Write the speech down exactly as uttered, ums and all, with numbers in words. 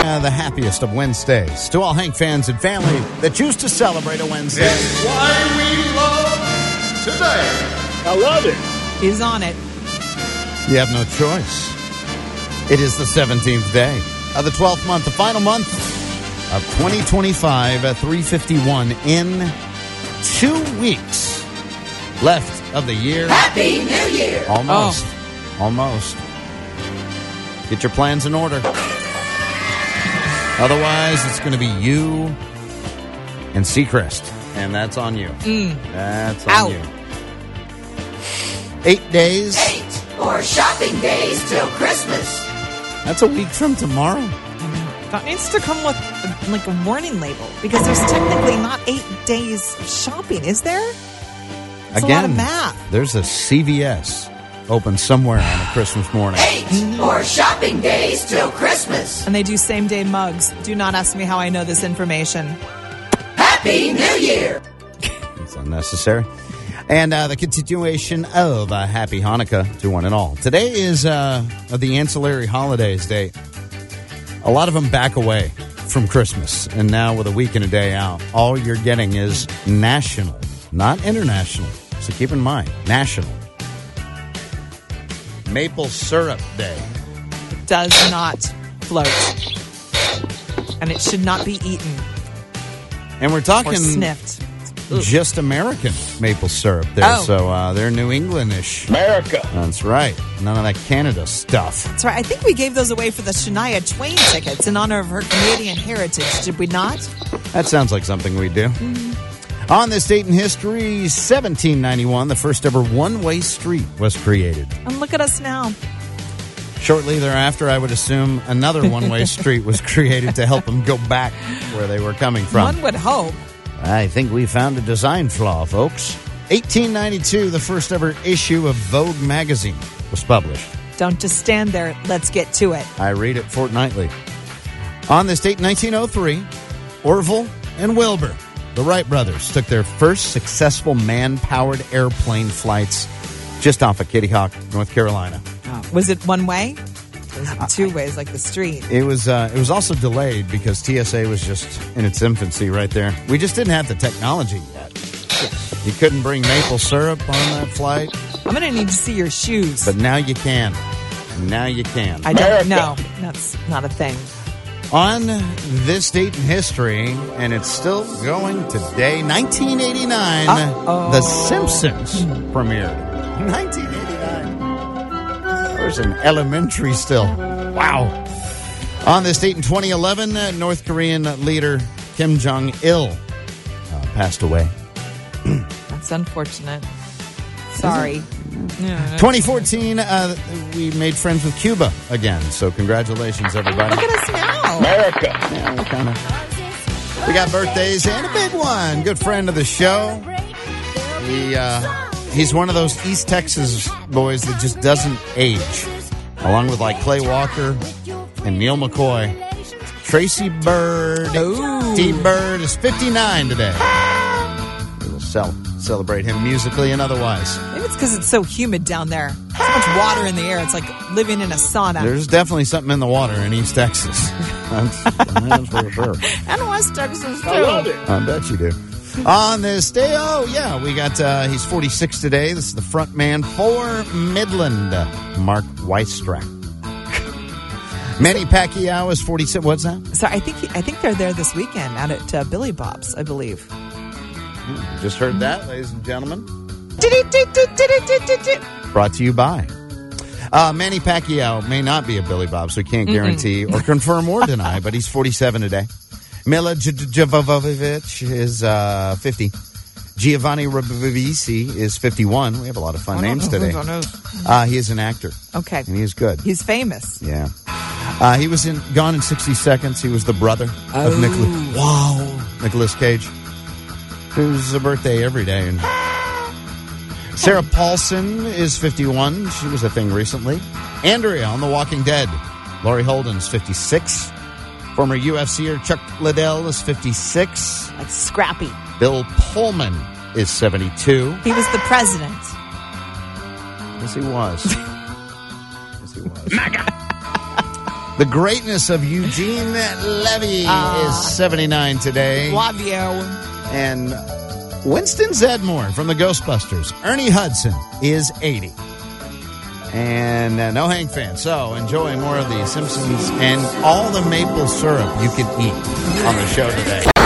uh, the happiest of Wednesdays. To all Hank fans and family that choose to celebrate a Wednesday. It's why we love today. I love it. He's on it. You have no choice. It is the seventeenth day of the twelfth month, the final month of twenty twenty-five at three fifty-one in two weeks left of the year. Happy New Year! Almost. Oh. Almost. Get your plans in order. Otherwise, it's going to be you and Seacrest. And that's on you. Mm. That's on Ow. you. Eight days. Eight or shopping days till Christmas. That's a week from tomorrow. That needs to come with uh, like a warning label because there's technically not eight days of shopping, is there? It's Again, a lot of math. There's a C V S open somewhere on a Christmas morning. Eight mm-hmm. or shopping days till Christmas. And they do same-day mugs. Do not ask me how I know this information. Happy New Year! It's unnecessary. And uh, the continuation of uh, Happy Hanukkah to one and all. Today is uh, the ancillary holidays day. A lot of them back away from Christmas. And now with a week and a day out, all you're getting is national, not international. So keep in mind, national. Maple Syrup Day. It does not float. And it should not be eaten. And we're talking or sniffed. Just American maple syrup there. Oh. So uh, they're New Englandish. America. That's right. None of that Canada stuff. That's right. I think we gave those away for the Shania Twain tickets in honor of her Canadian heritage. Did we not? That sounds like something we do. Mm-hmm. On this date in history, seventeen ninety-one, the first ever one-way street was created. And look at us now. Shortly thereafter, I would assume another one-way street was created to help them go back where they were coming from. One would hope. I think we found a design flaw, folks. eighteen ninety-two, the first ever issue of Vogue magazine was published. Don't just stand there. Let's get to it. I read it fortnightly. On this date, nineteen oh three, Orville and Wilbur, the Wright brothers, took their first successful man-powered airplane flights just off of Kitty Hawk, North Carolina. Oh. Was it one way? Was it two ways, like the street? It was uh, it was also delayed because T S A was just in its infancy right there. We just didn't have the technology yet. Yeah. You couldn't bring maple syrup on that flight. I'm going to need to see your shoes. But now you can. Now you can. I don't know. That's not a thing. On this date in history, and it's still going today, nineteen eighty-nine, Uh-oh. The Simpsons premiered. nineteen eighty-nine. I was in elementary still. Wow. On this date in twenty eleven, uh, North Korean leader Kim Jong-il uh, passed away. That's unfortunate. Sorry. Yeah. twenty fourteen, uh, we made friends with Cuba again. So congratulations, everybody. Look at us now. America. Yeah, we kind of. We got birthdays and a big one. Good friend of the show. He uh, he's one of those East Texas boys that just doesn't age. Along with like Clay Walker and Neil McCoy. Tracy Bird. Ooh. T-Bird is fifty-nine today. We'll cel- celebrate him musically and otherwise. Maybe it's because it's so humid down there. So much water in the air. It's like living in a sauna. There's definitely something in the water in East Texas. That's, that's for sure. And West Texas, too. I love it. I bet you do. On this day, oh, yeah, we got, uh, he's forty-six today. This is the front man for Midland, Mark Weistrack. Manny Pacquiao is forty-seven. What's that? So I think he, I think they're there this weekend out at uh, Billy Bob's, I believe. You just heard that, ladies and gentlemen. Mm-mm. Brought to you by. Uh, Manny Pacquiao may not be a Billy Bob, so we can't guarantee or confirm or deny, but he's forty-seven today. Mila Jovovich is uh, fifty. Giovanni Ribisi is fifty-one. We have a lot of fun names today. Uh, he is an actor. Okay. And he is good. He's famous. Yeah. Uh, he was in Gone in sixty seconds. He was the brother oh. of Nicolas. Wow. Nicolas Cage. Who's a birthday every day. And Sarah Paulson is fifty-one. She was a thing recently. Andrea on The Walking Dead. Laurie Holden's fifty-six. Former U F C er Chuck Liddell is fifty-six. Like Scrappy. Bill Pullman is seventy-two. He was the president. Yes, he was. Yes, he was. MAGA. The greatness of Eugene Levy Ah. is seventy-nine today. Love you. And Winston Zedmore from the Ghostbusters. Ernie Hudson is eighty. And uh, no Hank fan. So enjoy more of the Simpsons and all the maple syrup you can eat on the show today.